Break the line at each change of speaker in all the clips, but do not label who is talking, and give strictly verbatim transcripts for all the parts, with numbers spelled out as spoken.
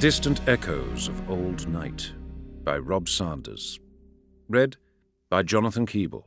Distant Echoes of Old Night by Rob Sanders. Read by Jonathan Keeble.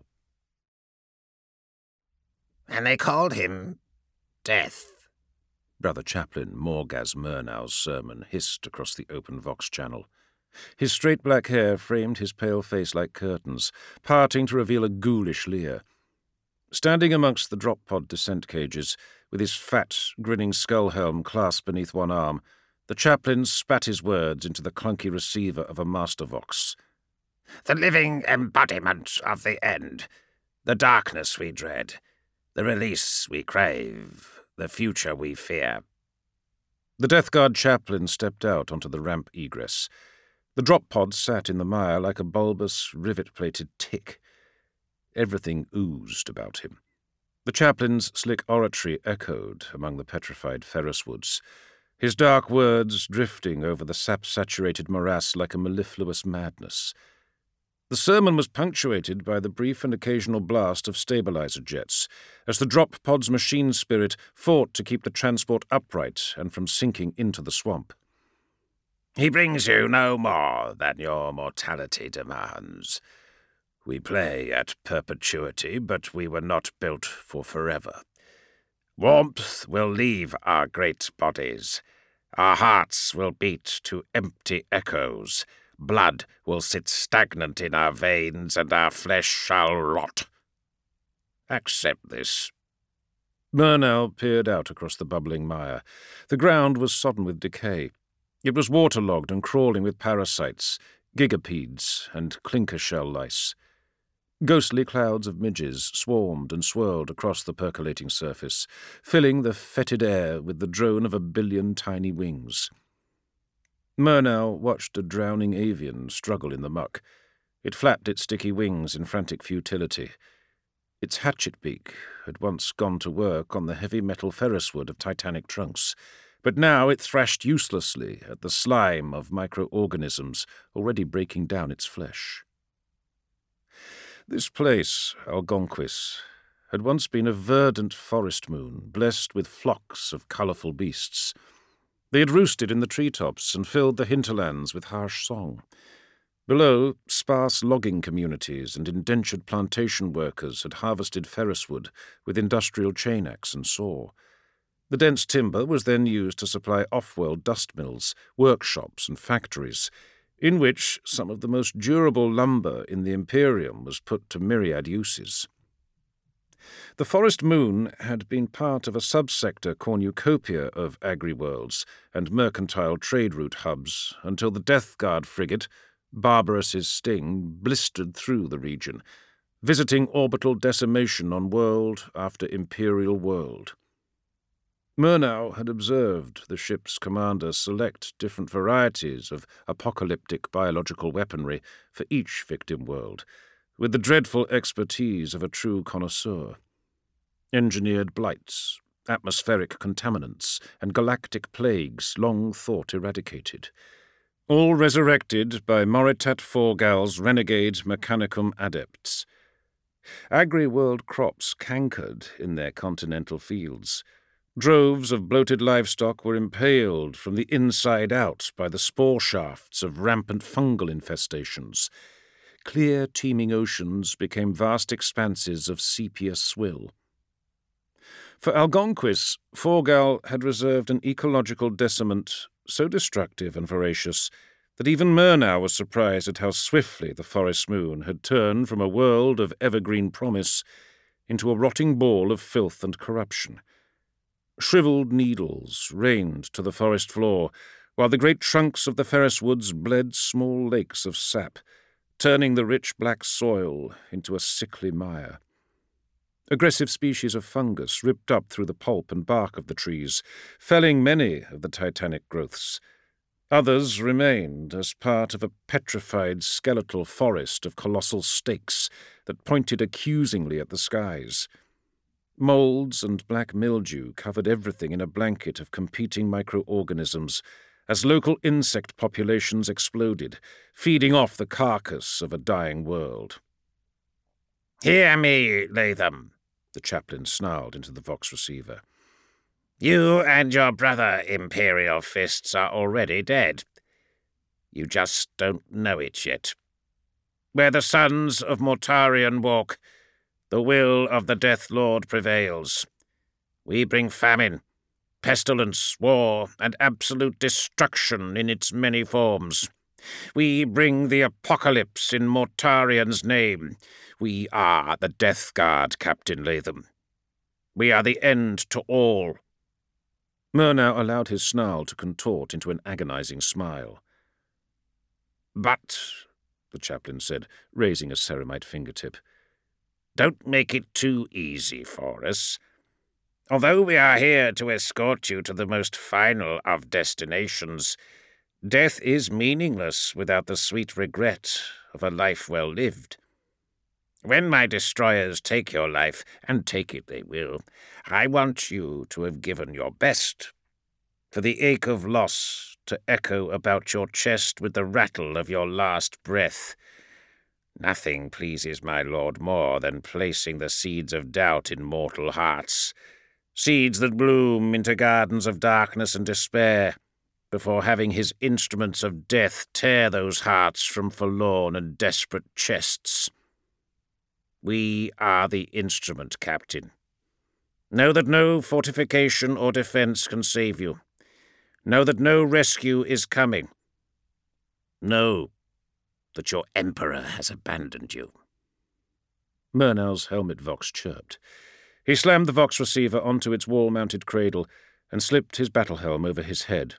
And they called him Death.
Brother Chaplain Morgaz Murnau's sermon hissed across the open Vox channel. His straight black hair framed his pale face like curtains, parting to reveal a ghoulish leer. Standing amongst the drop-pod descent cages, with his fat, grinning skull helm clasped beneath one arm, the chaplain spat his words into the clunky receiver of a Master Vox.
The living embodiment of the end. The darkness we dread. The release we crave. The future we fear.
The Death Guard chaplain stepped out onto the ramp egress. The drop pod sat in the mire like a bulbous, rivet-plated tick. Everything oozed about him. The chaplain's slick oratory echoed among the petrified Ferris woods, his dark words drifting over the sap-saturated morass like a mellifluous madness. The sermon was punctuated by the brief and occasional blast of stabilizer jets, as the drop pod's machine spirit fought to keep the transport upright and from sinking into the swamp.
He brings you no more than your mortality demands. We play at perpetuity, but we were not built for forever. Warmth will leave our great bodies. Our hearts will beat to empty echoes. Blood will sit stagnant in our veins, and our flesh shall rot. Accept this.
Murnau peered out across the bubbling mire. The ground was sodden with decay. It was waterlogged and crawling with parasites, gigapedes, and clinker shell lice. Ghostly clouds of midges swarmed and swirled across the percolating surface, filling the fetid air with the drone of a billion tiny wings. Murnau watched a drowning avian struggle in the muck. It flapped its sticky wings in frantic futility. Its hatchet beak had once gone to work on the heavy metal ferris wood of titanic trunks, but now it thrashed uselessly at the slime of microorganisms already breaking down its flesh. This place, Algonquis, had once been a verdant forest moon, blessed with flocks of colourful beasts. They had roosted in the treetops and filled the hinterlands with harsh song. Below, sparse logging communities and indentured plantation workers had harvested ferris wood with industrial chain axe and saw. The dense timber was then used to supply off-world dust mills, workshops and factories, in which some of the most durable lumber in the Imperium was put to myriad uses. The forest moon had been part of a subsector cornucopia of agri-worlds and mercantile trade route hubs until the Death Guard frigate, Barbaros's Sting, blistered through the region, visiting orbital decimation on world after imperial world. Murnau had observed the ship's commander select different varieties of apocalyptic biological weaponry for each victim world, with the dreadful expertise of a true connoisseur. Engineered blights, atmospheric contaminants, and galactic plagues long thought eradicated, all resurrected by Moritat Forgal's renegade Mechanicum adepts. Agri-world crops cankered in their continental fields. Droves of bloated livestock were impaled from the inside out by the spore shafts of rampant fungal infestations. Clear, teeming oceans became vast expanses of sepia swill. For Algonquis, Forgal had reserved an ecological decimant so destructive and voracious that even Murnau was surprised at how swiftly the forest moon had turned from a world of evergreen promise into a rotting ball of filth and corruption. Shriveled needles rained to the forest floor, while the great trunks of the Ferris woods bled small lakes of sap, turning the rich black soil into a sickly mire. Aggressive species of fungus ripped up through the pulp and bark of the trees, felling many of the titanic growths. Others remained as part of a petrified skeletal forest of colossal stakes that pointed accusingly at the skies. Moulds and black mildew covered everything in a blanket of competing microorganisms as local insect populations exploded, feeding off the carcass of a dying world.
"Hear me, Latham,"
the chaplain snarled into the Vox receiver.
You and your brother Imperial Fists are already dead. You just don't know it yet. Where the sons of Mortarion walk, the will of the Death Lord prevails. We bring famine, pestilence, war, and absolute destruction in its many forms. We bring the apocalypse in Mortarion's name. We are the Death Guard, Captain Latham. We are the end to all.
Murnau allowed his snarl to contort into an agonizing smile.
But,
the chaplain said, raising a ceramite fingertip,
don't make it too easy for us. Although we are here to escort you to the most final of destinations, death is meaningless without the sweet regret of a life well lived. When my destroyers take your life, and take it they will, I want you to have given your best, for the ache of loss to echo about your chest with the rattle of your last breath. Nothing pleases my lord more than placing the seeds of doubt in mortal hearts, seeds that bloom into gardens of darkness and despair, before having his instruments of death tear those hearts from forlorn and desperate chests. We are the instrument, Captain. Know that no fortification or defense can save you. Know that no rescue is coming. Know that your Emperor has abandoned you.
Murnau's helmet vox chirped. He slammed the vox receiver onto its wall-mounted cradle and slipped his battle helm over his head.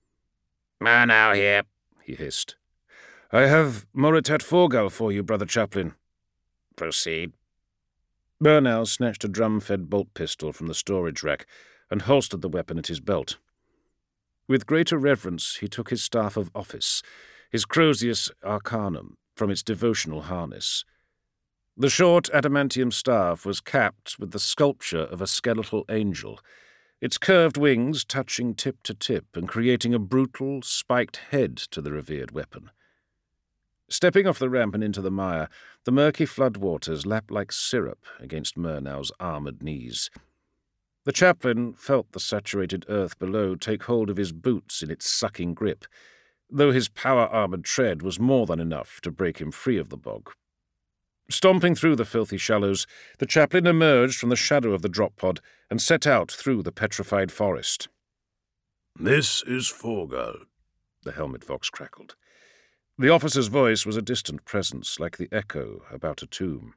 Murnau here,
he hissed. I have Moritat Forgal for you, Brother Chaplain.
Proceed.
Murnau snatched a drum-fed bolt pistol from the storage rack and holstered the weapon at his belt. With greater reverence he took his staff of office, his Crozius Arcanum, from its devotional harness. The short adamantium staff was capped with the sculpture of a skeletal angel, its curved wings touching tip to tip and creating a brutal, spiked head to the revered weapon. Stepping off the ramp and into the mire, the murky floodwaters lapped like syrup against Murnau's armoured knees. The chaplain felt the saturated earth below take hold of his boots in its sucking grip, though his power-armoured tread was more than enough to break him free of the bog. Stomping through the filthy shallows, the chaplain emerged from the shadow of the drop pod and set out through the petrified forest.
"This is Forgal,"
the helmet vox crackled. The officer's voice was a distant presence, like the echo about a tomb.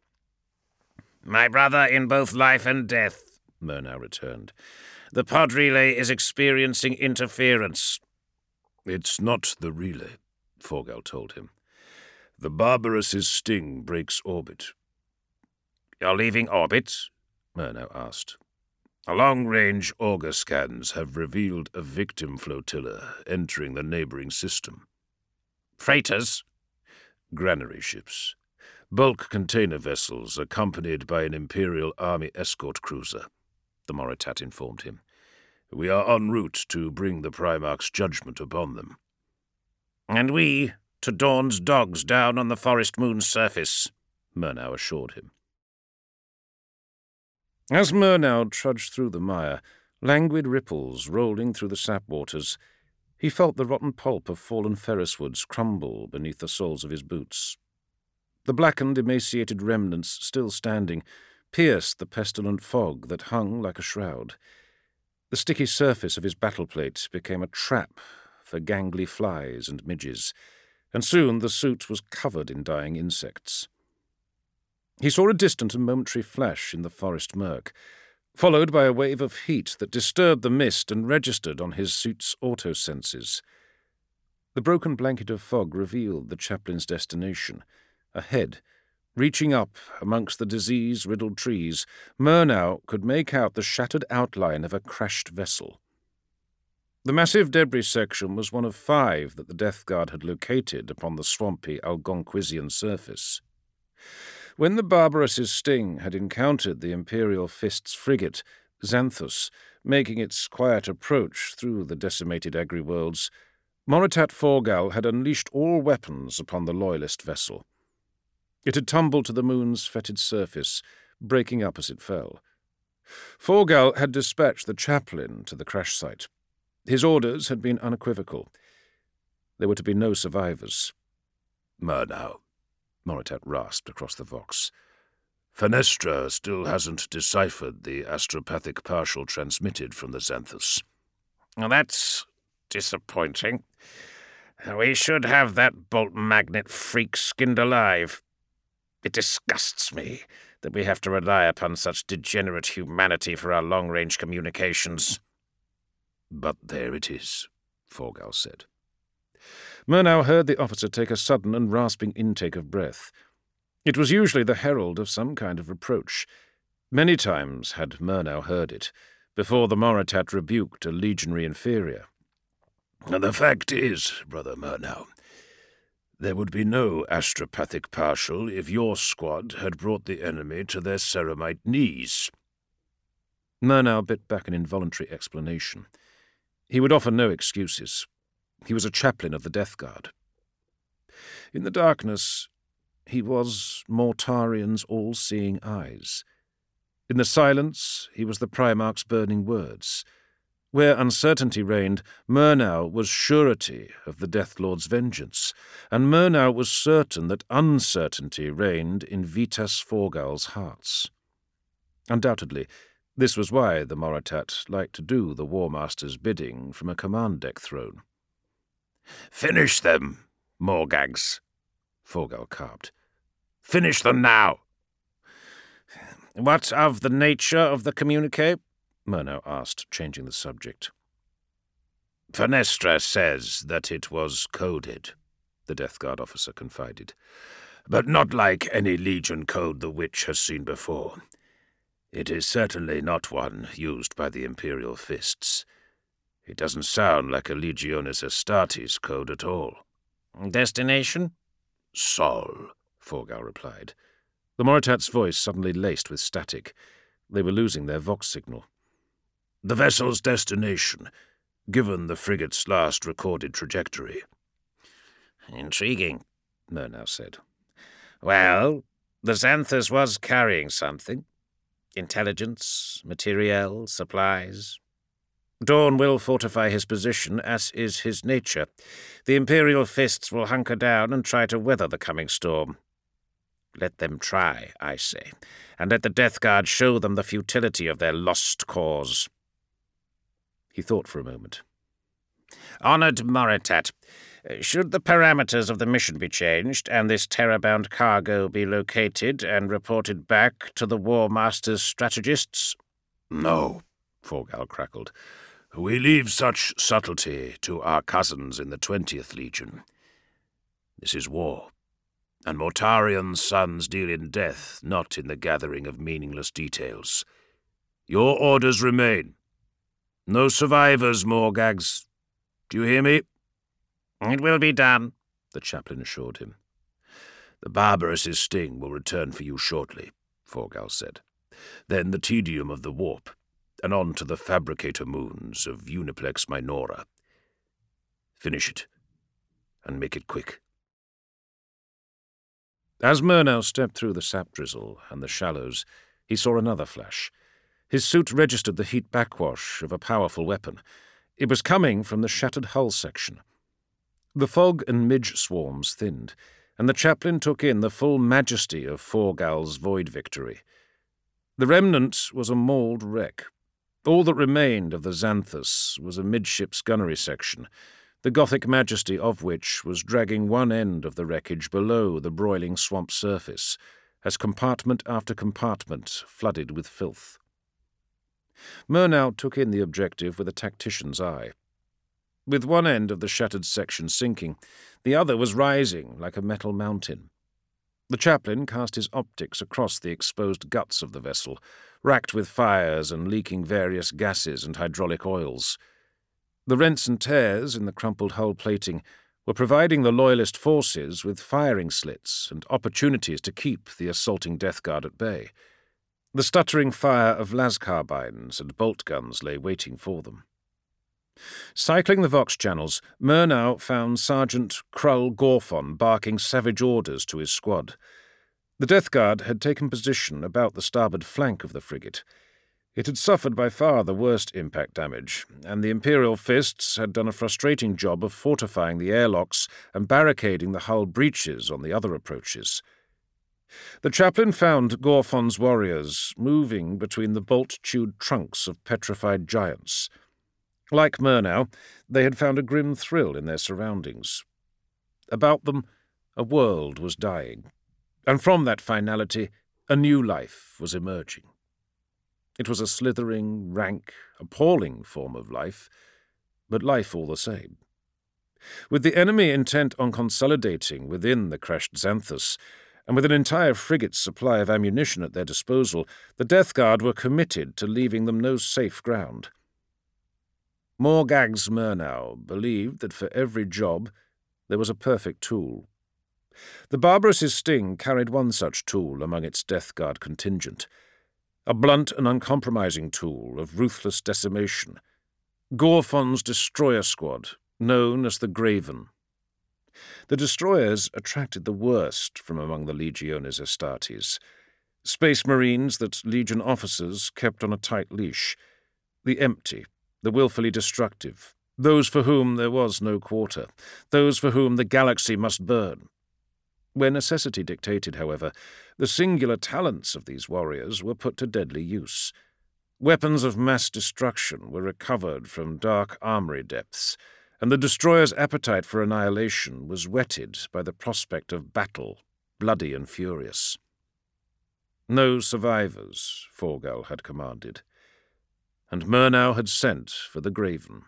My brother in both life and death, Murnau returned. The pod relay is experiencing interference.
It's not the relay, Forgal told him. The Barbaros's sting breaks orbit.
You're leaving orbit?
Murnau asked. Long-range auger scans have revealed a victim flotilla entering the neighboring system.
Freighters?
Granary ships. Bulk container vessels accompanied by an Imperial Army escort cruiser, the Moritat informed him. We are en route to bring the Primarch's judgment upon them.
And we to Dawn's dogs down on the forest moon's surface, Murnau assured him.
As Murnau trudged through the mire, languid ripples rolling through the sap waters, he felt the rotten pulp of fallen ferris woods crumble beneath the soles of his boots. The blackened, emaciated remnants still standing pierced the pestilent fog that hung like a shroud. The sticky surface of his battle plate became a trap for gangly flies and midges, and soon the suit was covered in dying insects. He saw a distant and momentary flash in the forest murk, followed by a wave of heat that disturbed the mist and registered on his suit's auto-senses. The broken blanket of fog revealed the chaplain's destination. Ahead, reaching up amongst the disease-riddled trees, Murnau could make out the shattered outline of a crashed vessel. The massive debris section was one of five that the Death Guard had located upon the swampy Algonquizian surface. When the Barbaros's sting had encountered the Imperial Fist's frigate, Xanthus, making its quiet approach through the decimated agri-worlds, Moritat Forgal had unleashed all weapons upon the Loyalist vessel. It had tumbled to the moon's fetid surface, breaking up as it fell. Forgal had dispatched the chaplain to the crash site. His orders had been unequivocal. There were to be no survivors.
Murnau, Moritat rasped across the Vox. Fenestra still hasn't deciphered the astropathic partial transmitted from the Xanthus.
Well, that's disappointing. We should have that bolt magnet freak skinned alive. It disgusts me that we have to rely upon such degenerate humanity for our long-range communications.
But there it is, Forgal said.
Murnau heard the officer take a sudden and rasping intake of breath. It was usually the herald of some kind of reproach. Many times had Murnau heard it, before the Moritat rebuked a legionary inferior.
The fact is, Brother Murnau, there would be no astropathic partial if your squad had brought the enemy to their ceramite knees.
Murnau bit back an involuntary explanation. He would offer no excuses. He was a chaplain of the Death Guard. In the darkness, he was Mortarian's all-seeing eyes. In the silence, he was the Primarch's burning words. Where uncertainty reigned, Murnau was surety of the Death Lord's vengeance, and Murnau was certain that uncertainty reigned in Vitas Forgal's hearts. Undoubtedly, this was why the Moritat liked to do the War Master's bidding from a command deck throne.
"Finish them, Morgags," Forgal carped. "Finish them now." "What of the nature of the communique?" Murnau asked, changing the subject.
"Fenestra says that it was coded," the Death Guard officer confided. "But not like any Legion code the Witch has seen before. It is certainly not one used by the Imperial Fists. It doesn't sound like a Legionis Astartes code at all."
"Destination?"
"Sol,"
Forgal replied. The Moritat's voice suddenly laced with static. They were losing their Vox signal.
"The vessel's destination, given the frigate's last recorded trajectory."
"Intriguing," Murnau said. "Well, the Xanthus was carrying something. Intelligence, materiel, supplies. Dorn will fortify his position, as is his nature. The Imperial Fists will hunker down and try to weather the coming storm. Let them try, I say, and let the Death Guard show them the futility of their lost cause."
He thought for a moment.
"Honoured Moritat, should the parameters of the mission be changed, and this terror-bound cargo be located and reported back to the War Master's strategists?"
"No,"
Forgal crackled.
"We leave such subtlety to our cousins in the twentieth Legion. This is war, and Mortarian's sons deal in death, not in the gathering of meaningless details. Your orders remain. No survivors, Morgags. Do you hear me?"
"It will be done,"
the chaplain assured him.
"The Barbarous' sting will return for you shortly," Forgal said. "Then the tedium of the warp, and on to the fabricator moons of Uniplex Minora. Finish it, and make it quick."
As Murnau stepped through the sap drizzle and the shallows, he saw another flash. His suit registered the heat backwash of a powerful weapon. It was coming from the shattered hull section. The fog and midge swarms thinned, and the chaplain took in the full majesty of Forgal's void victory. The remnant was a mauled wreck. All that remained of the Xanthus was a midships gunnery section, the Gothic majesty of which was dragging one end of the wreckage below the broiling swamp surface, as compartment after compartment flooded with filth. Murnau took in the objective with a tactician's eye. With one end of the shattered section sinking, the other was rising like a metal mountain. The chaplain cast his optics across the exposed guts of the vessel, racked with fires and leaking various gases and hydraulic oils. The rents and tears in the crumpled hull plating were providing the Loyalist forces with firing slits and opportunities to keep the assaulting Death Guard at bay. The stuttering fire of las carbines and bolt guns lay waiting for them. Cycling the Vox channels, Murnau found Sergeant Krull Gorfon barking savage orders to his squad. The Death Guard had taken position about the starboard flank of the frigate. It had suffered by far the worst impact damage, and the Imperial fists had done a frustrating job of fortifying the airlocks and barricading the hull breaches on the other approaches. The chaplain found Gorfon's warriors moving between the bolt-chewed trunks of petrified giants. Like Murnau, they had found a grim thrill in their surroundings. About them, a world was dying, and from that finality, a new life was emerging. It was a slithering, rank, appalling form of life, but life all the same. With the enemy intent on consolidating within the crashed Xanthus, and with an entire frigate's supply of ammunition at their disposal, the Death Guard were committed to leaving them no safe ground. Morgags Murnau believed that for every job there was a perfect tool. The Barbarous' sting carried one such tool among its Death Guard contingent, a blunt and uncompromising tool of ruthless decimation, Gorfon's destroyer squad, known as the Graven. The destroyers attracted the worst from among the Legiones Astartes, space marines that Legion officers kept on a tight leash, the empty, the willfully destructive, those for whom there was no quarter, those for whom the galaxy must burn. Where necessity dictated, however, the singular talents of these warriors were put to deadly use. Weapons of mass destruction were recovered from dark armory depths, and the destroyer's appetite for annihilation was whetted by the prospect of battle, bloody and furious. No survivors, Forgal had commanded, and Murnau had sent for the Graven.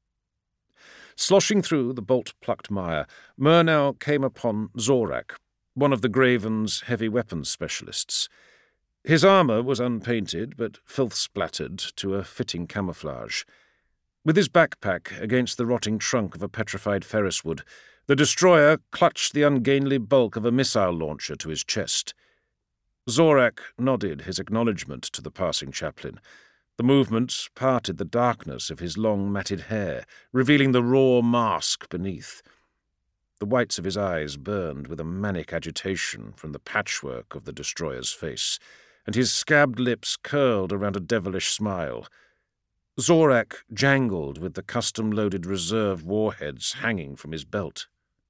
Sloshing through the bolt-plucked mire, Murnau came upon Zorak, one of the Graven's heavy weapons specialists. His armour was unpainted, but filth-splattered to a fitting camouflage. With his backpack against the rotting trunk of a petrified ferris wood, the destroyer clutched the ungainly bulk of a missile launcher to his chest. Zorak nodded his acknowledgment to the passing chaplain. The movement parted the darkness of his long matted hair, revealing the raw mask beneath. The whites of his eyes burned with a manic agitation from the patchwork of the destroyer's face, and his scabbed lips curled around a devilish smile. Zorak jangled with the custom-loaded reserve warheads hanging from his belt.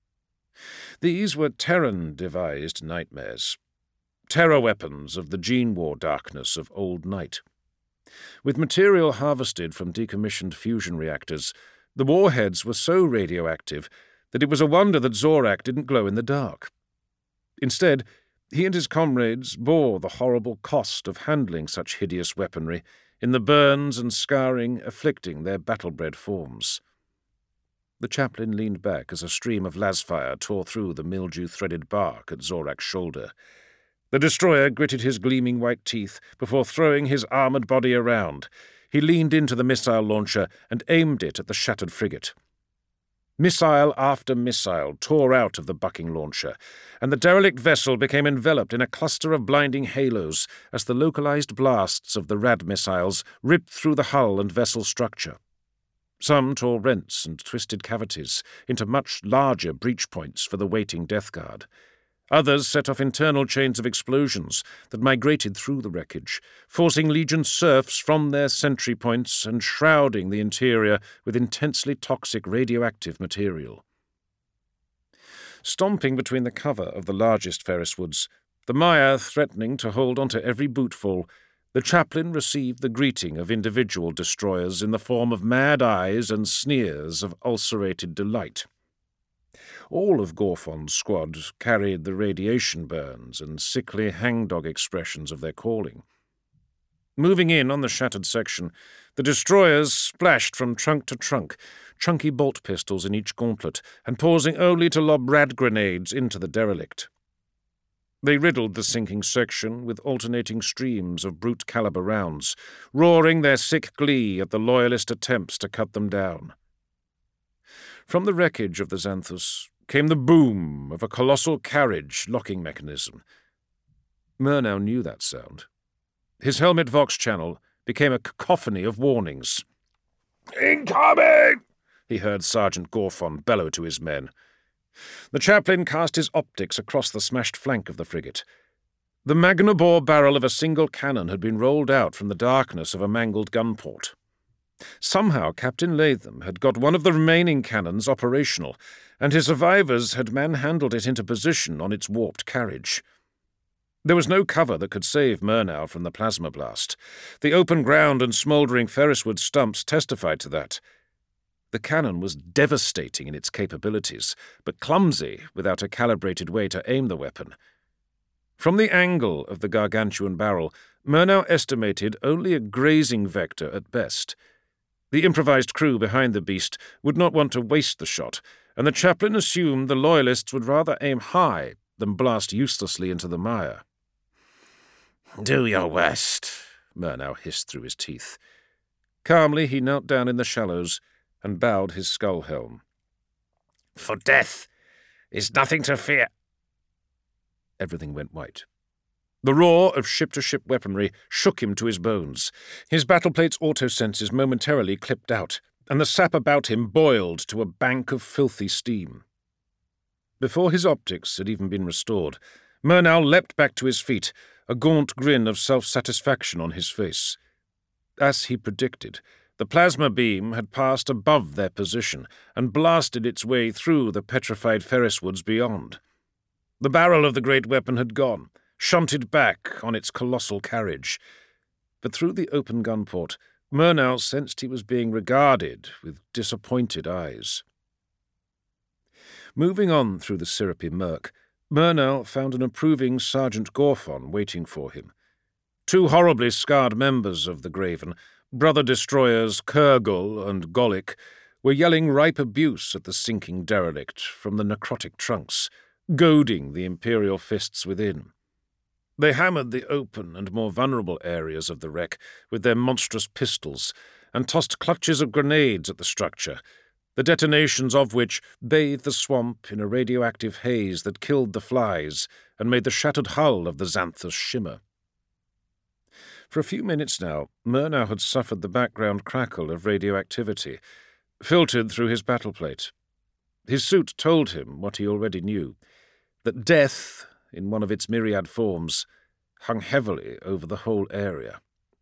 These were Terran-devised nightmares, terror weapons of the gene war darkness of Old Night. With material harvested from decommissioned fusion reactors, the warheads were so radioactive that it was a wonder that Zorak didn't glow in the dark. Instead, he and his comrades bore the horrible cost of handling such hideous weaponry, in the burns and scarring afflicting their battle-bred forms. The chaplain leaned back as a stream of lasfire tore through the mildew-threaded bark at Zorak's shoulder. The destroyer gritted his gleaming white teeth before throwing his armoured body around. He leaned into the missile launcher and aimed it at the shattered frigate. Missile after missile tore out of the bucking launcher, and the derelict vessel became enveloped in a cluster of blinding halos as the localized blasts of the rad missiles ripped through the hull and vessel structure. Some tore rents and twisted cavities into much larger breach points for the waiting Death Guard. Others set off internal chains of explosions that migrated through the wreckage, forcing Legion serfs from their sentry points and shrouding the interior with intensely toxic radioactive material. Stomping between the cover of the largest ferris woods, the mire threatening to hold onto every bootful, the chaplain received the greeting of individual destroyers in the form of mad eyes and sneers of ulcerated delight. All of Gorfon's squad carried the radiation burns and sickly hangdog expressions of their calling. Moving in on the shattered section, the destroyers splashed from trunk to trunk, chunky bolt pistols in each gauntlet, and pausing only to lob rad grenades into the derelict. They riddled the sinking section with alternating streams of brute-caliber rounds, roaring their sick glee at the loyalist attempts to cut them down. From the wreckage of the Xanthus came the boom of a colossal carriage locking mechanism. Murnau knew that sound. His helmet vox channel became a cacophony of warnings. "Incoming!" he heard Sergeant Gorfon bellow to his men. The chaplain cast his optics across the smashed flank of the frigate. The magna-bore barrel of a single cannon had been rolled out from the darkness of a mangled gunport. Somehow Captain Latham had got one of the remaining cannons operational, and his survivors had manhandled it into position on its warped carriage. There was no cover that could save Murnau from the plasma blast. The open ground and smouldering ferriswood stumps testified to that. The cannon was devastating in its capabilities, but clumsy without a calibrated way to aim the weapon. From the angle of the gargantuan barrel, Murnau estimated only a grazing vector at best. The improvised crew behind the beast would not want to waste the shot, and the chaplain assumed the Loyalists would rather aim high than blast uselessly into the mire.
"Do your worst,"
Murnau hissed through his teeth. Calmly he knelt down in the shallows and bowed his skull-helm.
"For death is nothing to fear."
Everything went white. The roar of ship-to-ship weaponry shook him to his bones. His battleplate's autosenses momentarily clipped out, and the sap about him boiled to a bank of filthy steam. Before his optics had even been restored, Murnau leapt back to his feet, a gaunt grin of self-satisfaction on his face. As he predicted, the plasma beam had passed above their position and blasted its way through the petrified ferriswoods beyond. The barrel of the great weapon had gone, shunted back on its colossal carriage. But through the open gunport, Murnau sensed he was being regarded with disappointed eyes. Moving on through the syrupy murk, Murnau found an approving Sergeant Gorfon waiting for him. Two horribly scarred members of the Graven, brother-destroyers Kurgul and Golik, were yelling ripe abuse at the sinking derelict from the necrotic trunks, goading the Imperial fists within. They hammered the open and more vulnerable areas of the wreck with their monstrous pistols and tossed clutches of grenades at the structure, the detonations of which bathed the swamp in a radioactive haze that killed the flies and made the shattered hull of the Xanthus shimmer. For a few minutes now, Murnau had suffered the background crackle of radioactivity, filtered through his battleplate. His suit told him what he already knew, that death, in one of its myriad forms, hung heavily over the whole area.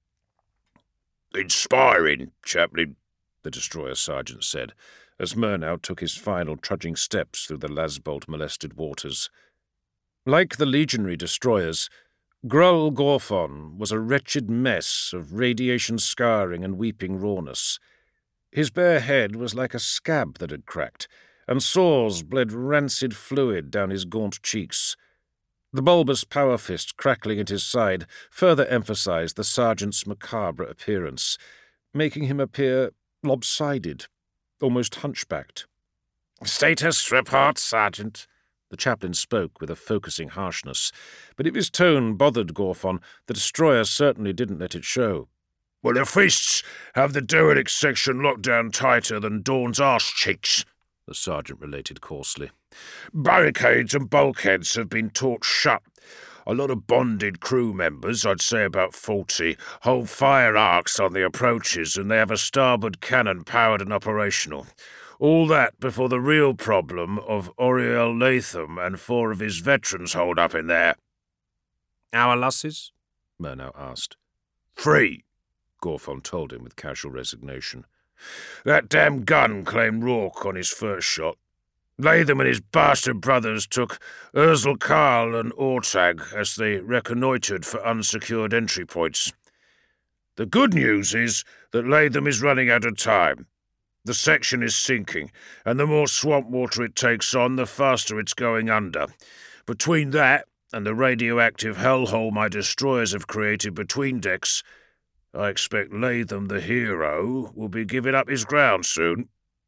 "Inspiring, Chaplain,"
the destroyer sergeant said, as Murnau took his final trudging steps through the Lasbolt-molested waters. Like the legionary destroyers, Grull Gorfon was a wretched mess of radiation scarring and weeping rawness. His bare head was like a scab that had cracked, and sores bled rancid fluid down his gaunt cheeks. The bulbous power fist crackling at his side further emphasized the sergeant's macabre appearance, making him appear lopsided, almost hunchbacked.
"Status report, Sergeant."
The chaplain spoke with a focusing harshness, but if his tone bothered Gorfon, the destroyer certainly didn't let it show.
"Well, the fists have the derelict section locked down tighter than Dawn's arse cheeks," the sergeant related coarsely. "Barricades and bulkheads have been torched shut. A lot of bonded crew members, I'd say about forty, hold fire arcs on the approaches, and they have a starboard cannon powered and operational. All that before the real problem of Auriel Latham and four of his veterans hold up in there."
"Our losses?" Murnau asked.
"Three,"
Gorfon told him with casual resignation.
"That damn gun claimed Rourke on his first shot. Latham and his bastard brothers took Ursel Karl and Ortag as they reconnoitred for unsecured entry points. The good news is that Latham is running out of time. The section is sinking, and the more swamp water it takes on, the faster it's going under. Between that and the radioactive hellhole my destroyers have created between decks, I expect Latham the hero will be giving up his ground soon."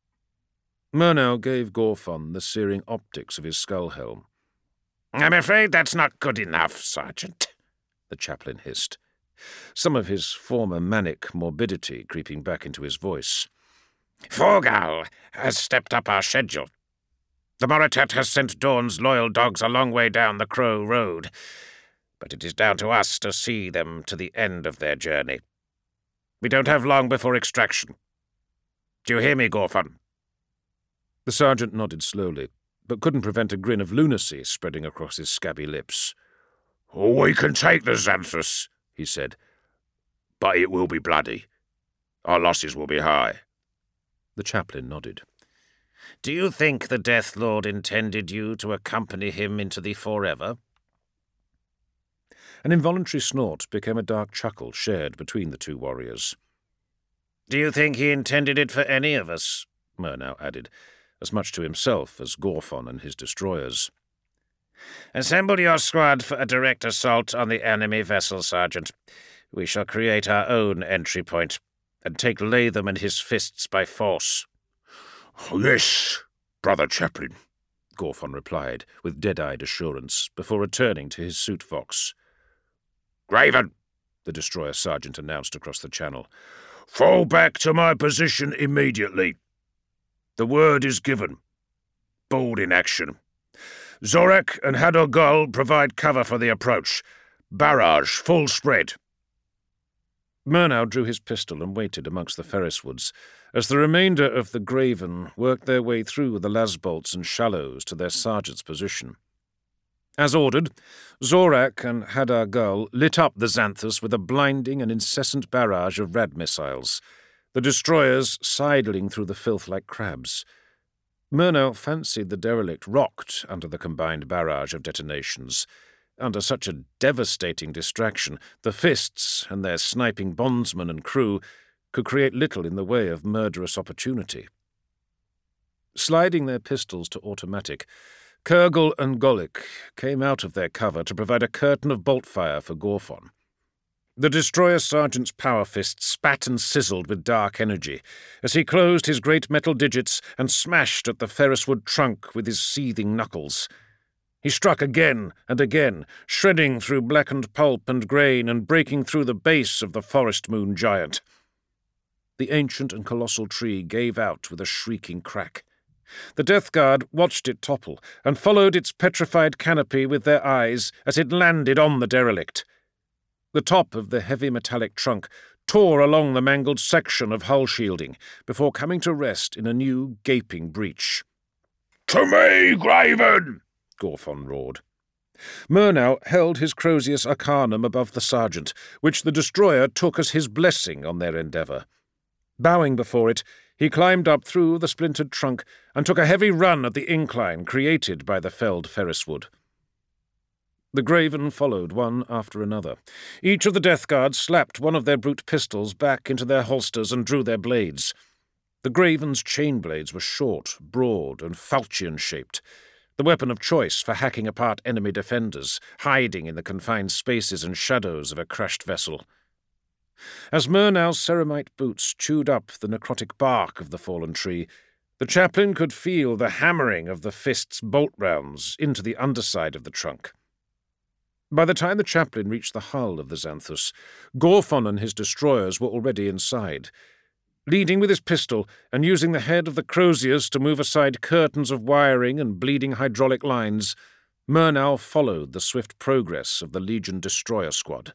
Murnau gave Gorfon the searing optics of his skull-helm.
"I'm afraid that's not good enough, Sergeant,"
the chaplain hissed, some of his former manic morbidity creeping back into his voice.
"Forgal has stepped up our schedule. The Moritat has sent Dawn's loyal dogs a long way down the Crow Road, but it is down to us to see them to the end of their journey. We don't have long before extraction. Do you hear me, Gorfon?"
The sergeant nodded slowly, but couldn't prevent a grin of lunacy spreading across his scabby lips.
"We can take the Xanthus," he said, "but it will be bloody. Our losses will be high."
The chaplain nodded.
"Do you think the Death Lord intended you to accompany him into the Forever?"
An involuntary snort became a dark chuckle shared between the two warriors.
"Do you think he intended it for any of us?"
Murnau added, as much to himself as Gorfon and his destroyers.
"Assemble your squad for a direct assault on the enemy vessel, Sergeant. We shall create our own entry point and take Latham and his fists by force."
"Yes, Brother Chaplain,"
Gorfon replied, with dead-eyed assurance, before returning to his suit vox.
"Graven,"
the destroyer sergeant announced across the channel,
"fall back to my position immediately. The word is given. Board in action. Zorak and Hadar Gul provide cover for the approach. Barrage, full spread."
Murnau drew his pistol and waited amongst the Ferris woods, as the remainder of the Graven worked their way through the lasbolts and shallows to their sergeant's position. As ordered, Zorak and Hadar Gul lit up the Xanthus with a blinding and incessant barrage of rad missiles, the destroyers sidling through the filth like crabs. Murnau fancied the derelict rocked under the combined barrage of detonations. Under such a devastating distraction, the Fists and their sniping bondsmen and crew could create little in the way of murderous opportunity. Sliding their pistols to automatic, Kurgel and Golik came out of their cover to provide a curtain of bolt fire for Gorfon. The destroyer sergeant's power fist spat and sizzled with dark energy as he closed his great metal digits and smashed at the ferriswood trunk with his seething knuckles. He struck again and again, shredding through blackened pulp and grain and breaking through the base of the forest moon giant. The ancient and colossal tree gave out with a shrieking crack. The Death Guard watched it topple and followed its petrified canopy with their eyes as it landed on the derelict. The top of the heavy metallic trunk tore along the mangled section of hull shielding before coming to rest in a new gaping breach.
"To me, Graven!"
Gorfon roared. Murnau held his Crozius Arcanum above the sergeant, which the destroyer took as his blessing on their endeavour. Bowing before it, he climbed up through the splintered trunk and took a heavy run at the incline created by the felled ferriswood. The Graven followed one after another. Each of the Death Guards slapped one of their brute pistols back into their holsters and drew their blades. The Graven's chain blades were short, broad, and falchion-shaped, the weapon of choice for hacking apart enemy defenders, hiding in the confined spaces and shadows of a crashed vessel. As Murnau's ceramite boots chewed up the necrotic bark of the fallen tree, the chaplain could feel the hammering of the fist's bolt rounds into the underside of the trunk. By the time the chaplain reached the hull of the Xanthus, Gorfon and his destroyers were already inside. Leading with his pistol and using the head of the Crozius to move aside curtains of wiring and bleeding hydraulic lines, Murnau followed the swift progress of the Legion destroyer squad.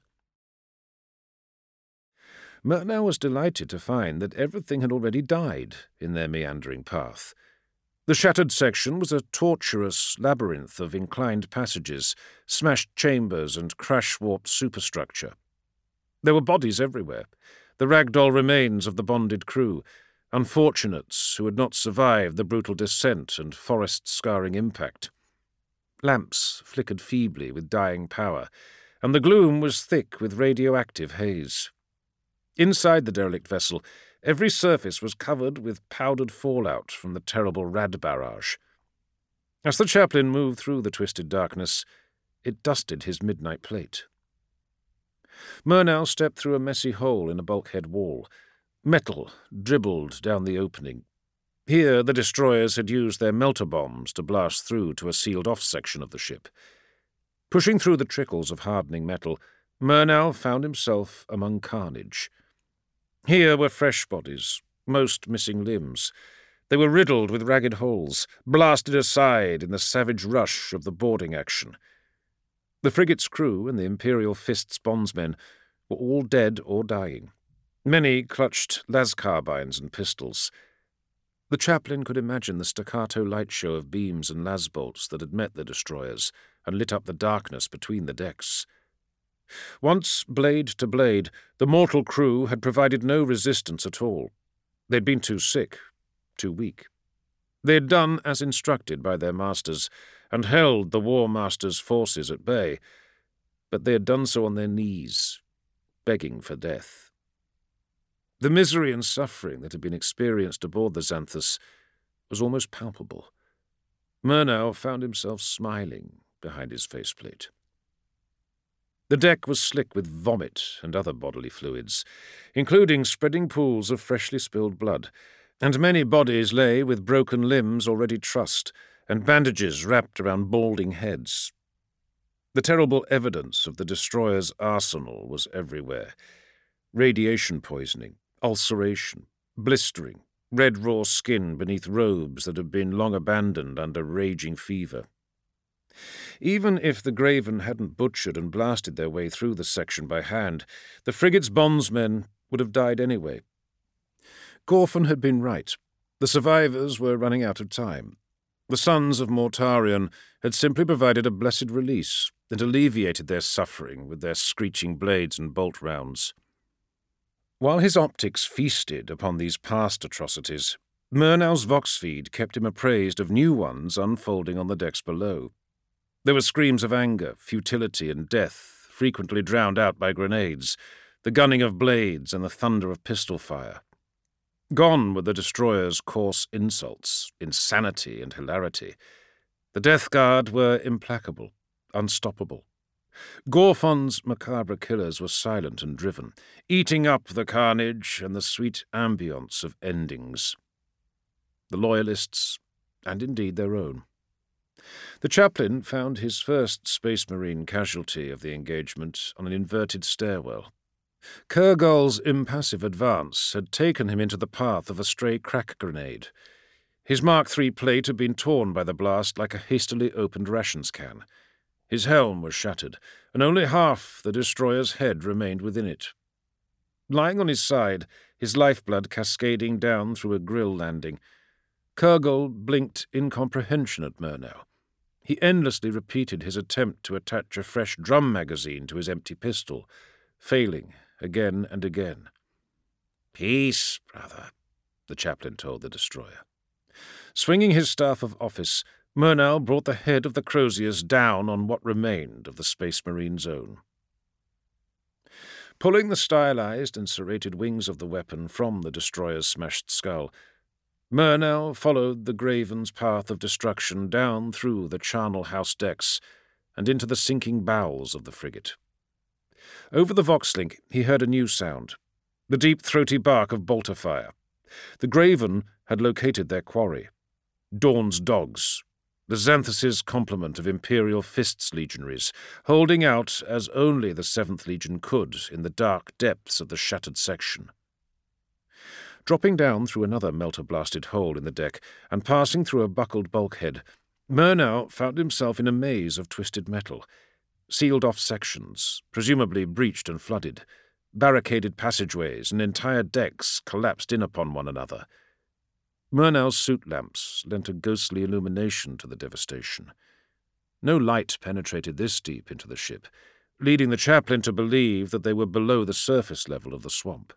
Murnau was delighted to find that everything had already died in their meandering path. The shattered section was a tortuous labyrinth of inclined passages, smashed chambers, and crash-warped superstructure. There were bodies everywhere, the ragdoll remains of the bonded crew, unfortunates who had not survived the brutal descent and forest-scarring impact. Lamps flickered feebly with dying power, and the gloom was thick with radioactive haze. Inside the derelict vessel, every surface was covered with powdered fallout from the terrible rad barrage. As the chaplain moved through the twisted darkness, it dusted his midnight plate. Murnau stepped through a messy hole in a bulkhead wall. Metal dribbled down the opening. Here the destroyers had used their melter bombs to blast through to a sealed-off section of the ship. Pushing through the trickles of hardening metal, Murnau found himself among carnage. Here were fresh bodies, most missing limbs. They were riddled with ragged holes, blasted aside in the savage rush of the boarding action. The frigate's crew and the Imperial Fist's bondsmen were all dead or dying. Many clutched las carbines and pistols. The chaplain could imagine the staccato light show of beams and las bolts that had met the destroyers, and lit up the darkness between the decks. Once blade to blade, the mortal crew had provided no resistance at all. They'd been too sick, too weak. They had done as instructed by their masters, and held the War Master's forces at bay, but they had done so on their knees, begging for death. The misery and suffering that had been experienced aboard the Xanthus was almost palpable. Murnau found himself smiling behind his faceplate. The deck was slick with vomit and other bodily fluids, including spreading pools of freshly spilled blood, and many bodies lay with broken limbs already trussed, and bandages wrapped around balding heads. The terrible evidence of the destroyer's arsenal was everywhere. Radiation poisoning, ulceration, blistering, red raw skin beneath robes that had been long abandoned under raging fever. Even if the Graven hadn't butchered and blasted their way through the section by hand, the frigate's bondsmen would have died anyway. Gorfon had been right. The survivors were running out of time. The sons of Mortarion had simply provided a blessed release and alleviated their suffering with their screeching blades and bolt rounds. While his optics feasted upon these past atrocities, Murnau's vox feed kept him appraised of new ones unfolding on the decks below. There were screams of anger, futility, and death, frequently drowned out by grenades, the gunning of blades and the thunder of pistol fire. Gone were the destroyer's coarse insults, insanity, and hilarity. The Death Guard were implacable, unstoppable. Gorfon's macabre killers were silent and driven, eating up the carnage and the sweet ambience of endings. The Loyalists, and indeed their own. The chaplain found his first Space Marine casualty of the engagement on an inverted stairwell. Kurgol's impassive advance had taken him into the path of a stray crack grenade. His Mark three plate had been torn by the blast like a hastily opened rations can. His helm was shattered, and only half the destroyer's head remained within it. Lying on his side, his lifeblood cascading down through a grill landing, Kurgol blinked incomprehension at Murnau. He endlessly repeated his attempt to attach a fresh drum magazine to his empty pistol, failing again and again. "Peace, brother," the chaplain told the destroyer. Swinging his staff of office, Murnau brought the head of the Croziers down on what remained of the Space Marine zone. Pulling the stylized and serrated wings of the weapon from the destroyer's smashed skull, Murnau followed the Graven's path of destruction down through the charnel house decks and into the sinking bowels of the frigate. Over the vox-link he heard a new sound, the deep, throaty bark of bolter fire. The Graven had located their quarry. Dawn's dogs, the Xanthus's complement of Imperial Fists legionaries, holding out as only the Seventh Legion could in the dark depths of the shattered section. Dropping down through another melter-blasted hole in the deck and passing through a buckled bulkhead, Murnau found himself in a maze of twisted metal, sealed-off sections, presumably breached and flooded, barricaded passageways and entire decks collapsed in upon one another. Murnau's suit lamps lent a ghostly illumination to the devastation. No light penetrated this deep into the ship, leading the chaplain to believe that they were below the surface level of the swamp.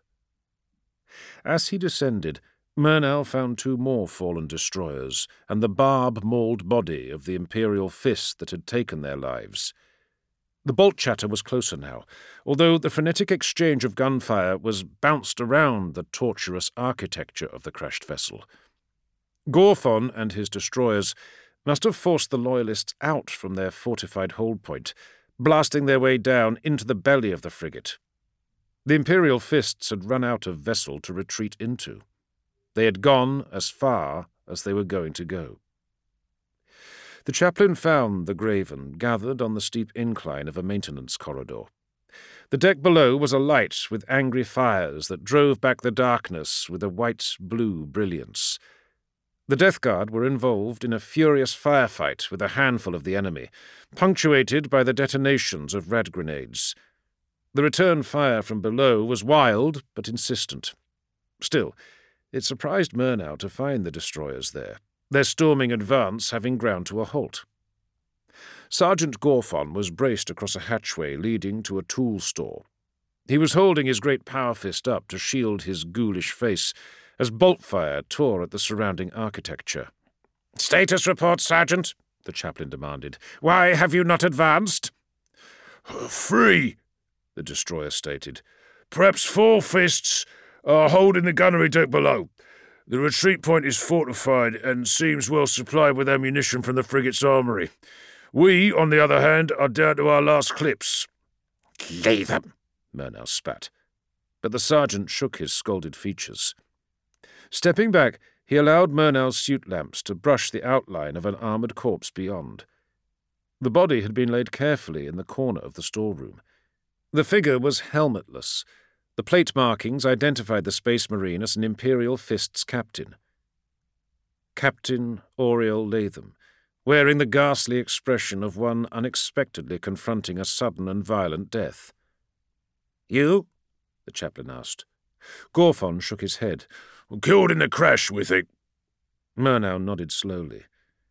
As he descended, Murnau found two more fallen destroyers and the barb-mauled body of the Imperial Fist that had taken their lives. The bolt chatter was closer now, although the frenetic exchange of gunfire was bounced around the tortuous architecture of the crashed vessel. Gorfon and his destroyers must have forced the Loyalists out from their fortified hold point, blasting their way down into the belly of the frigate. The Imperial Fists had run out of vessel to retreat into. They had gone as far as they were going to go. The chaplain found the Graven gathered on the steep incline of a maintenance corridor. The deck below was alight with angry fires that drove back the darkness with a white-blue brilliance. The Death Guard were involved in a furious firefight with a handful of the enemy, punctuated by the detonations of rad grenades. The return fire from below was wild but insistent. Still, it surprised Murnau to find the destroyers there, their storming advance having ground to a halt. Sergeant Gorfon was braced across a hatchway leading to a tool store. He was holding his great power fist up to shield his ghoulish face as bolt fire tore at the surrounding architecture. "Status report, Sergeant," the chaplain demanded. "Why have you not advanced?"
"Free," the destroyer stated. "Perhaps four fists are holding the gunnery deck below. The retreat point is fortified and seems well supplied with ammunition from the frigate's armoury. We, on the other hand, are down to our last clips."
"Lay them,"
Murnau spat, but the sergeant shook his scalded features. Stepping back, he allowed Murnau's suit lamps to brush the outline of an armoured corpse beyond. The body had been laid carefully in the corner of the storeroom. The figure was helmetless. The plate markings identified the Space Marine as an Imperial Fist's captain. Captain Auriel Latham, wearing the ghastly expression of one unexpectedly confronting a sudden and violent death. "You?" the chaplain asked. Gorfon shook his head.
"Killed in the crash, we think."
Murnau nodded slowly.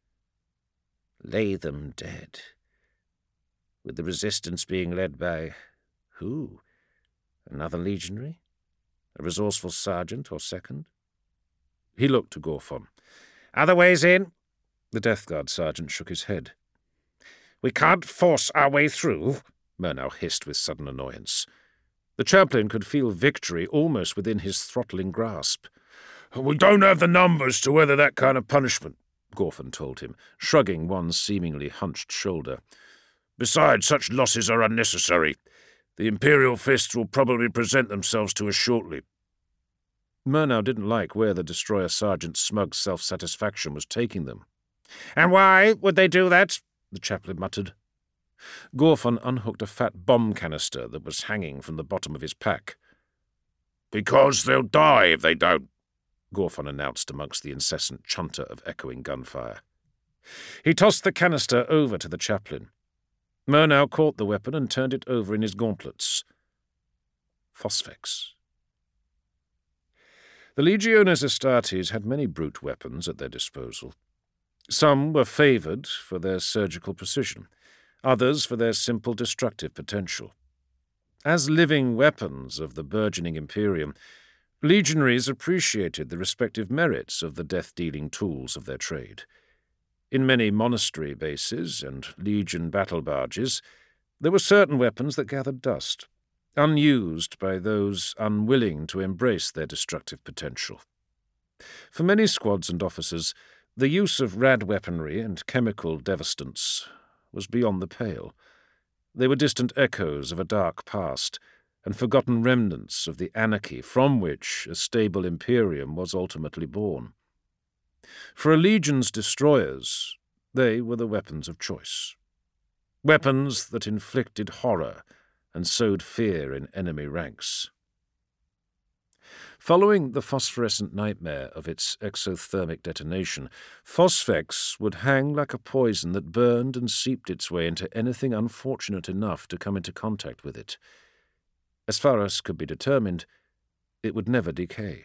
"Latham dead. With the resistance being led by who? Another legionary? A resourceful sergeant or second?"
He looked to Gorfon.
"Other ways in?"
The Death Guard sergeant shook his head.
"We can't force our way through,"
Murnau hissed with sudden annoyance. The chaplain could feel victory almost within his throttling grasp.
"We don't have the numbers to weather that kind of punishment,"
Gorfon told him, shrugging one seemingly hunched shoulder.
"Besides, such losses are unnecessary. The Imperial Fists will probably present themselves to us shortly."
Murnau didn't like where the destroyer sergeant's smug self-satisfaction was taking them.
"And why would they do that?"
the chaplain muttered. Gorfon unhooked a fat bomb canister that was hanging from the bottom of his pack.
"Because they'll die if they don't,"
Gorfon announced amongst the incessant chunter of echoing gunfire. He tossed the canister over to the chaplain. Murnau caught the weapon and turned it over in his gauntlets. Phosphex. The Legiones Astartes had many brute weapons at their disposal. Some were favoured for their surgical precision, others for their simple destructive potential. As living weapons of the burgeoning Imperium, legionaries appreciated the respective merits of the death-dealing tools of their trade. In many monastery bases and legion battle barges, there were certain weapons that gathered dust, unused by those unwilling to embrace their destructive potential. For many squads and officers, the use of rad weaponry and chemical devastants was beyond the pale. They were distant echoes of a dark past, and forgotten remnants of the anarchy from which a stable Imperium was ultimately born. For a legion's destroyers, they were the weapons of choice. Weapons that inflicted horror and sowed fear in enemy ranks. Following the phosphorescent nightmare of its exothermic detonation, Phosphex would hang like a poison that burned and seeped its way into anything unfortunate enough to come into contact with it. As far as could be determined, it would never decay.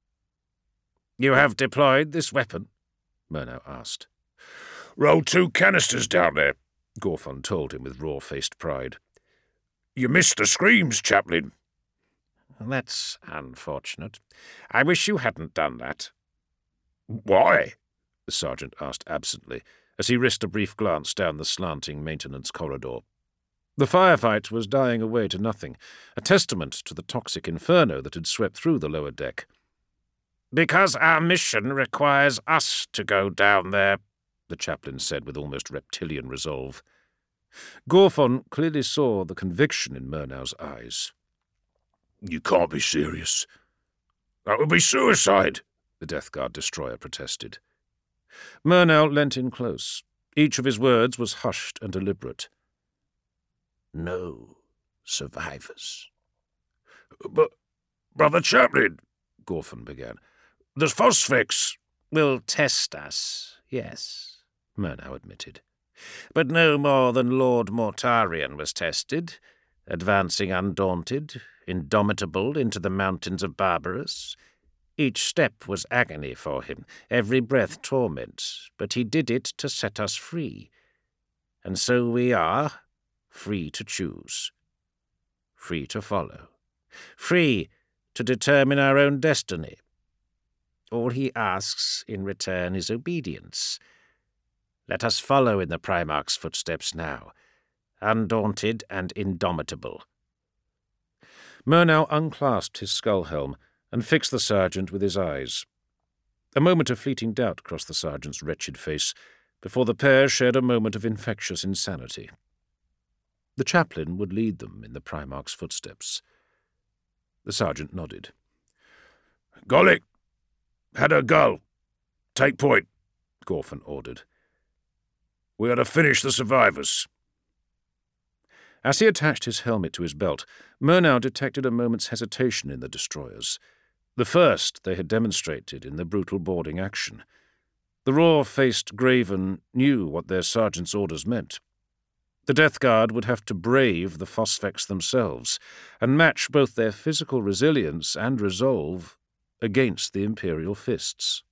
"You have deployed this weapon?"
Murnau asked.
"Roll two canisters down there,"
Gorfon told him with raw-faced pride.
"You missed the screams, chaplain."
"That's unfortunate. I wish you hadn't done that."
"Why?"
the sergeant asked absently, as he risked a brief glance down the slanting maintenance corridor. The firefight was dying away to nothing, a testament to the toxic inferno that had swept through the lower deck.
"Because our mission requires us to go down there," the chaplain said with almost reptilian resolve.
Gorfon clearly saw the conviction in Murnau's eyes.
"You can't be serious. That would be suicide,"
the Death Guard destroyer protested. Murnau leant in close. Each of his words was hushed and deliberate.
"No survivors."
"But, Brother Chaplain,"
Gorfon began.
"the Phosphex
will test us, yes,"
Murnau admitted.
"But no more than Lord Mortarion was tested, advancing undaunted, indomitable into the mountains of Barbarous. Each step was agony for him, every breath torment, but he did it to set us free. And so we are free to choose, free to follow, free to determine our own destiny. All he asks in return is obedience. Let us follow in the Primarch's footsteps now, undaunted and indomitable."
Murnau unclasped his skull helm and fixed the sergeant with his eyes. A moment of fleeting doubt crossed the sergeant's wretched face before the pair shared a moment of infectious insanity. The chaplain would lead them in the Primarch's footsteps. The sergeant nodded.
"Gollick! Hadar Gul! Take point," Gorfin ordered. "We are to finish the survivors."
As he attached his helmet to his belt, Murnau detected a moment's hesitation in the destroyers, the first they had demonstrated in the brutal boarding action. The raw-faced Graven knew what their sergeant's orders meant. The Death Guard would have to brave the Phosphex themselves and match both their physical resilience and resolve against the Imperial fists.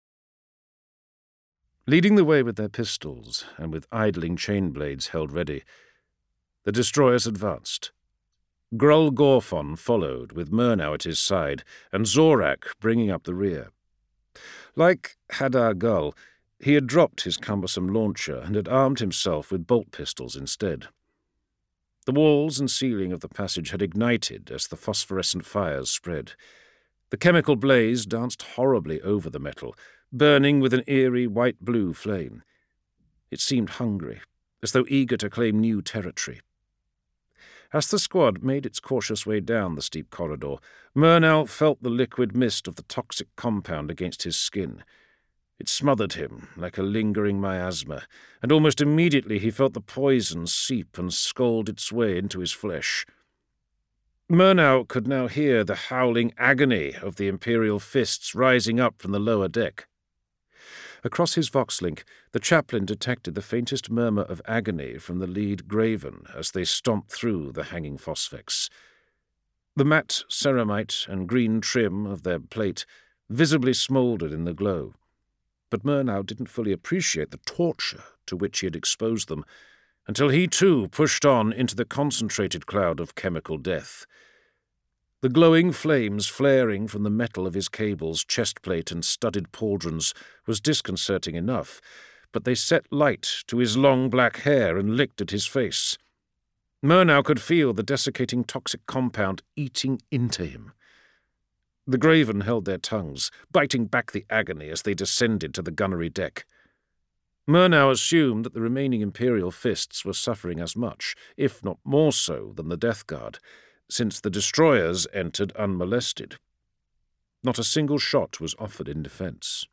Leading the way with their pistols and with idling chain blades held ready, the destroyers advanced. Grull Gorfon followed, with Murnau at his side, and Zorak bringing up the rear. Like Hadar Gul, he had dropped his cumbersome launcher and had armed himself with bolt pistols instead. The walls and ceiling of the passage had ignited as the phosphorescent fires spread. The chemical blaze danced horribly over the metal, burning with an eerie white-blue flame. It seemed hungry, as though eager to claim new territory. As the squad made its cautious way down the steep corridor, Murnau felt the liquid mist of the toxic compound against his skin. It smothered him like a lingering miasma, and almost immediately he felt the poison seep and scald its way into his flesh. Murnau could now hear the howling agony of the Imperial fists rising up from the lower deck. Across his vox-link, the chaplain detected the faintest murmur of agony from the lead Graven as they stomped through the hanging Phosphex. The matte ceramite and green trim of their plate visibly smouldered in the glow, but Murnau didn't fully appreciate the torture to which he had exposed them until he too pushed on into the concentrated cloud of chemical death. The glowing flames flaring from the metal of his cables, chestplate, and studded pauldrons was disconcerting enough, but they set light to his long black hair and licked at his face. Murnau could feel the desiccating toxic compound eating into him. The Graven held their tongues, biting back the agony as they descended to the gunnery deck. Murnau assumed that the remaining Imperial fists were suffering as much, if not more so, than the Death Guard, since the destroyers entered unmolested. Not a single shot was offered in defence.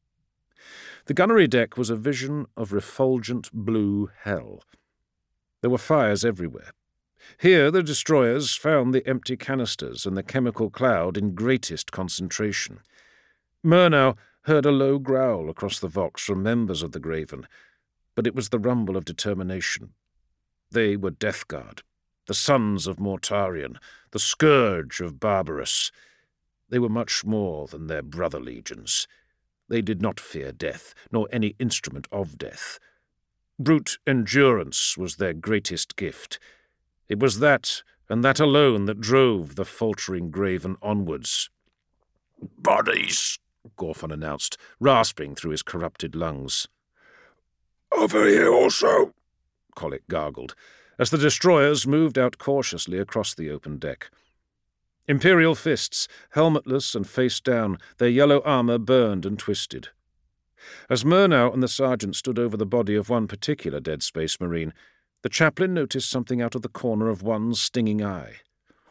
The gunnery deck was a vision of refulgent blue hell. There were fires everywhere. Here the destroyers found the empty canisters and the chemical cloud in greatest concentration. Murnau heard a low growl across the Vox from members of the Graven, but it was the rumble of determination. They were Death Guard, the sons of Mortarion, the scourge of Barbarus. They were much more than their brother legions. They did not fear death, nor any instrument of death. Brute endurance was their greatest gift. It was that, and that alone, that drove the faltering Graven onwards.
"Bodies,"
Gorfon announced, rasping through his corrupted lungs.
"Over here also,"
Kollik gargled, as the destroyers moved out cautiously across the open deck. Imperial fists, helmetless and face down, their yellow armour burned and twisted. As Murnau and the sergeant stood over the body of one particular dead space marine, the chaplain noticed something out of the corner of one stinging eye.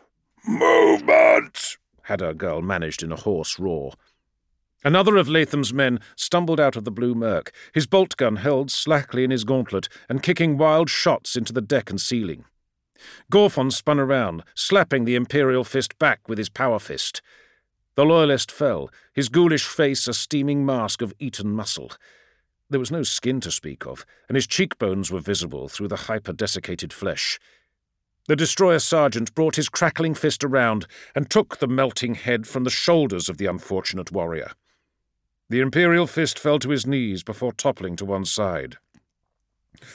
"Movement!"
Hadar Gul managed in a hoarse roar. Another of Latham's men stumbled out of the blue murk, his bolt gun held slackly in his gauntlet and kicking wild shots into the deck and ceiling. Gorfon spun around, slapping the Imperial fist back with his power fist. The Loyalist fell, his ghoulish face a steaming mask of eaten muscle. There was no skin to speak of, and his cheekbones were visible through the hyper-desiccated flesh. The destroyer sergeant brought his crackling fist around and took the melting head from the shoulders of the unfortunate warrior. The Imperial fist fell to his knees before toppling to one side.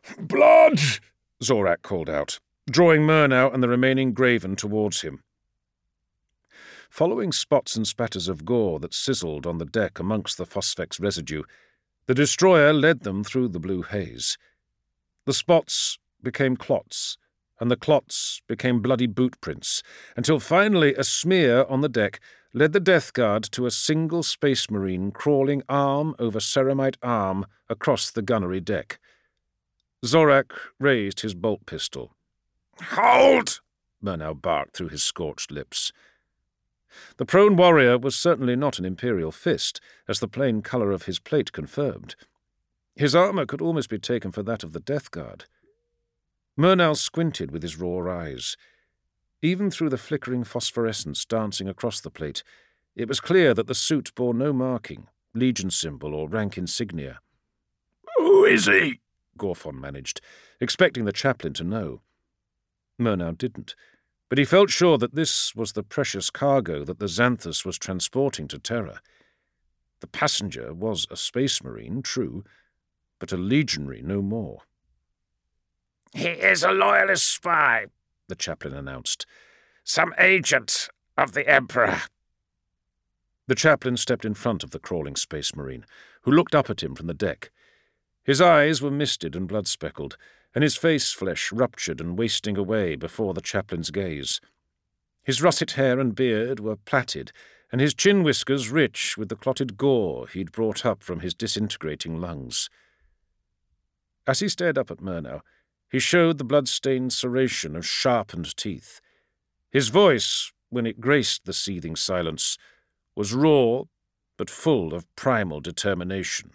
"Blood!" Zorak called out, drawing Murnau and the remaining Graven towards him. Following spots and spatters of gore that sizzled on the deck amongst the phosphex residue, the destroyer led them through the blue haze. The spots became clots, and the clots became bloody boot prints, until finally a smear on the deck led the Death Guard to a single Space Marine crawling arm over ceramite arm across the gunnery deck. Zorak raised his bolt pistol.
"Hold!"
Murnau barked through his scorched lips. The prone warrior was certainly not an Imperial fist, as the plain colour of his plate confirmed. His armour could almost be taken for that of the Death Guard. Murnau squinted with his raw eyes. Even through the flickering phosphorescence dancing across the plate, it was clear that the suit bore no marking, legion symbol or rank insignia.
"Who is he?"
Gorfon managed, expecting the chaplain to know. Murnau didn't, but he felt sure that this was the precious cargo that the Xanthus was transporting to Terra. The passenger was a space marine, true, but a legionary no more.
"He is a loyalist spy," the chaplain announced. "Some agent of the Emperor."
The chaplain stepped in front of the crawling space marine, who looked up at him from the deck. His eyes were misted and blood-speckled, and his face flesh ruptured and wasting away before the chaplain's gaze. His russet hair and beard were plaited, and his chin whiskers rich with the clotted gore he'd brought up from his disintegrating lungs. As he stared up at Murnau, he showed the blood-stained serration of sharpened teeth. His voice, when it graced the seething silence, was raw but full of primal determination.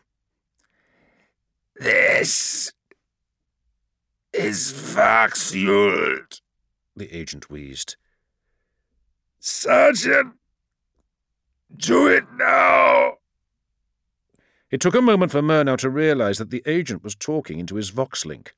"This is Vaxjuld,"
the agent wheezed.
"Sergeant, do it now."
It took a moment for Murnau to realize that the agent was talking into his Vox-link.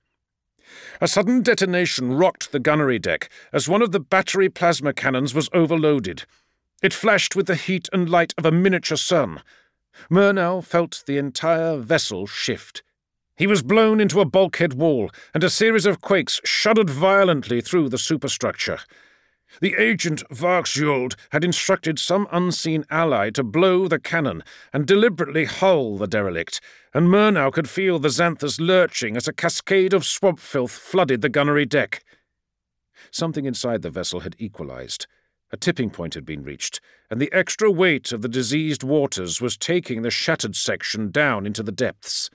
A sudden detonation rocked the gunnery deck as one of the battery plasma cannons was overloaded. It flashed with the heat and light of a miniature sun. Murnau felt the entire vessel shift. He was blown into a bulkhead wall, and a series of quakes shuddered violently through the superstructure. The agent Vaxjuld had instructed some unseen ally to blow the cannon and deliberately hull the derelict, and Murnau could feel the Xanthus lurching as a cascade of swamp filth flooded the gunnery deck. Something inside the vessel had equalized. A tipping point had been reached, and the extra weight of the diseased waters was taking the shattered section down into the depths.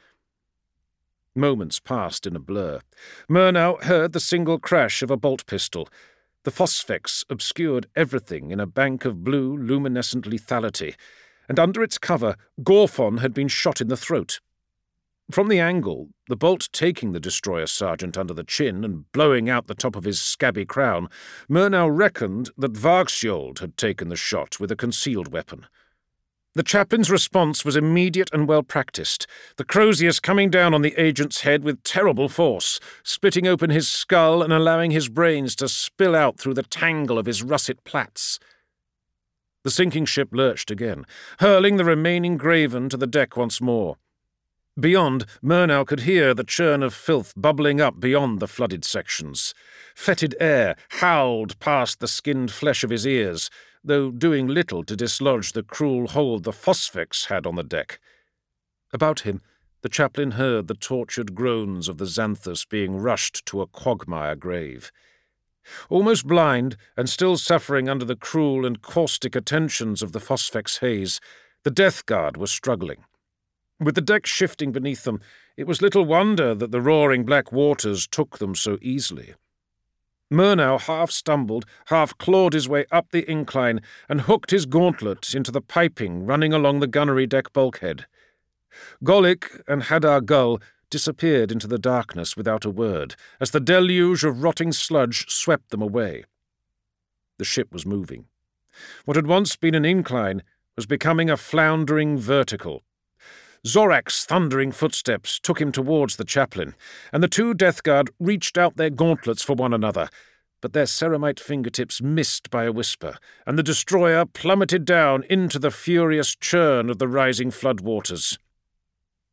Moments passed in a blur. Murnau heard the single crash of a bolt pistol. The phosphex obscured everything in a bank of blue, luminescent lethality, and under its cover, Gorfon had been shot in the throat. From the angle, the bolt taking the destroyer sergeant under the chin and blowing out the top of his scabby crown, Murnau reckoned that Vaxjuld had taken the shot with a concealed weapon. The chaplain's response was immediate and well-practiced, the Crozius coming down on the agent's head with terrible force, splitting open his skull and allowing his brains to spill out through the tangle of his russet plaits. The sinking ship lurched again, hurling the remaining Graven to the deck once more. Beyond, Murnau could hear the churn of filth bubbling up beyond the flooded sections. Fetid air howled past the skinned flesh of his ears, though doing little to dislodge the cruel hold the phosphex had on the deck. About him, the chaplain heard the tortured groans of the Xanthus being rushed to a quagmire grave. Almost blind, and still suffering under the cruel and caustic attentions of the phosphex haze, the Death Guard was struggling. With the deck shifting beneath them, it was little wonder that the roaring black waters took them so easily. Murnau half stumbled, half clawed his way up the incline and hooked his gauntlet into the piping running along the gunnery deck bulkhead. Golik and Hadar Gull disappeared into the darkness without a word, as the deluge of rotting sludge swept them away. The ship was moving. What had once been an incline was becoming a floundering vertical. Zorak's thundering footsteps took him towards the chaplain, and the two Death Guard reached out their gauntlets for one another, but their ceramite fingertips missed by a whisper, and the destroyer plummeted down into the furious churn of the rising floodwaters.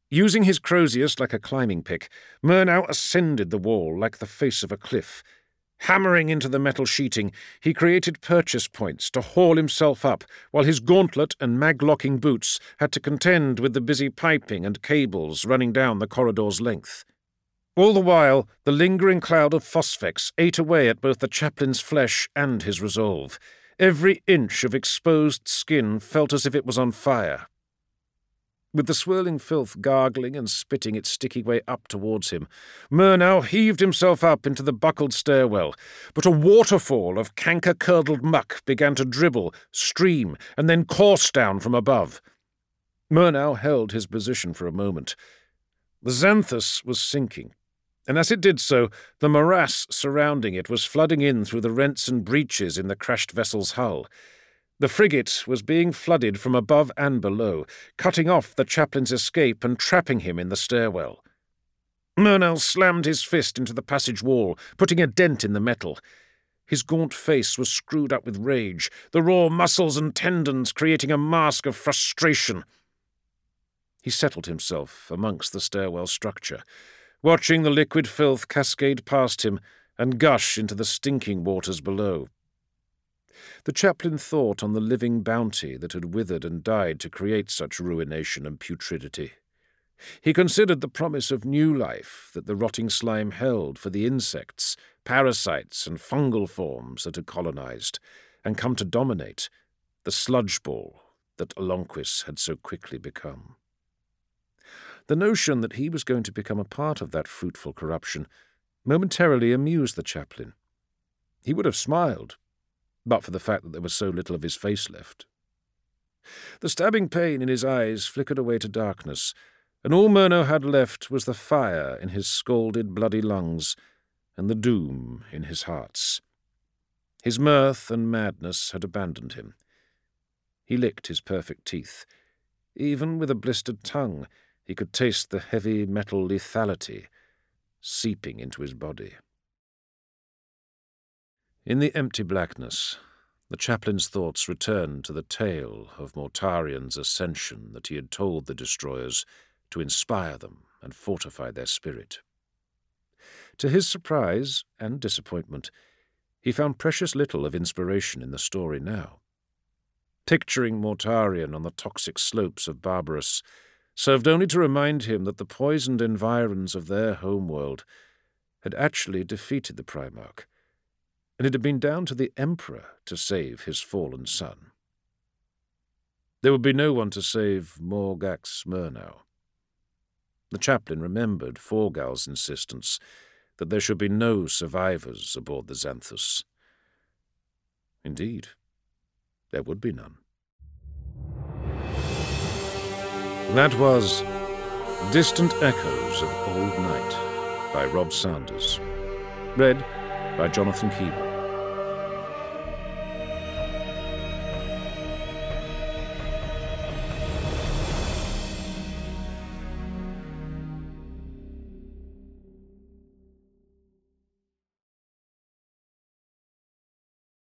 Using his Crozius like a climbing pick, Murnau ascended the wall like the face of a cliff. Hammering into the metal sheeting, he created purchase points to haul himself up, while his gauntlet and mag-locking boots had to contend with the busy piping and cables running down the corridor's length. All the while, the lingering cloud of phosphex ate away at both the chaplain's flesh and his resolve. Every inch of exposed skin felt as if it was on fire. With the swirling filth gargling and spitting its sticky way up towards him, Murnau heaved himself up into the buckled stairwell, but a waterfall of canker-curdled muck began to dribble, stream, and then course down from above. Murnau held his position for a moment. The Xanthus was sinking, and as it did so, the morass surrounding it was flooding in through the rents and breaches in the crashed vessel's hull. The frigate was being flooded from above and below, cutting off the chaplain's escape and trapping him in the stairwell. Murnau slammed his fist into the passage wall, putting a dent in the metal. His gaunt face was screwed up with rage, the raw muscles and tendons creating a mask of frustration. He settled himself amongst the stairwell structure, watching the liquid filth cascade past him and gush into the stinking waters below. The chaplain thought on the living bounty that had withered and died to create such ruination and putridity. He considered the promise of new life that the rotting slime held for the insects, parasites, and fungal forms that had colonized and come to dominate the sludge ball that Elonquis had so quickly become. The notion that he was going to become a part of that fruitful corruption momentarily amused the chaplain. He would have smiled, but for the fact that there was so little of his face left. The stabbing pain in his eyes flickered away to darkness, and all Murnau had left was the fire in his scalded, bloody lungs and the doom in his hearts. His mirth and madness had abandoned him. He licked his perfect teeth. Even with a blistered tongue, he could taste the heavy metal lethality seeping into his body. In the empty blackness, the chaplain's thoughts returned to the tale of Mortarian's ascension that he had told the destroyers to inspire them and fortify their spirit. To his surprise and disappointment, he found precious little of inspiration in the story now. Picturing Mortarian on the toxic slopes of Barbarous served only to remind him that the poisoned environs of their homeworld had actually defeated the Primarch, and it had been down to the Emperor to save his fallen son. There would be no one to save Morgax Murnau. The chaplain remembered Forgal's insistence that there should be no survivors aboard the Xanthus. Indeed, there would be none. That was Distant Echoes of Old Night by Rob Sanders. Read by Jonathan Keeble.